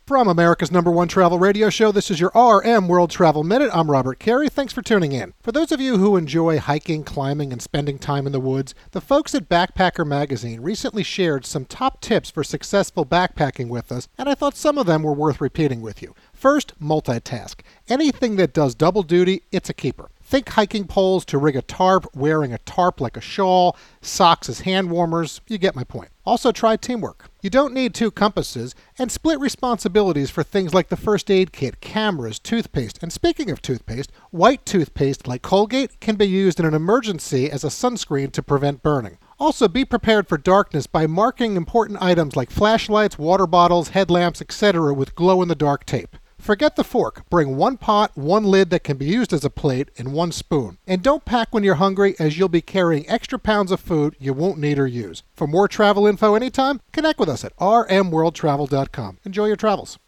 From America's #1 travel radio show, this is your RM World Travel Minute. I'm Robert Carey. Thanks for tuning in. For those of you who enjoy hiking, climbing, and spending time in the woods, the folks at Backpacker Magazine recently shared some top tips for successful backpacking with us, and I thought some of them were worth repeating with you. First, multitask. Anything that does double duty, it's a keeper. Think hiking poles to rig a tarp, wearing a tarp like a shawl, socks as hand warmers. You get my point. Also try teamwork. You don't need 2 compasses, and split responsibilities for things like the first aid kit, cameras, toothpaste. And speaking of toothpaste, white toothpaste like Colgate can be used in an emergency as a sunscreen to prevent burning. Also, be prepared for darkness by marking important items like flashlights, water bottles, headlamps, etc. with glow-in-the-dark tape. Forget the fork. Bring 1 pot, 1 lid that can be used as a plate, and 1 spoon. And don't pack when you're hungry, as you'll be carrying extra pounds of food you won't need or use. For more travel info anytime, connect with us at rmworldtravel.com. Enjoy your travels.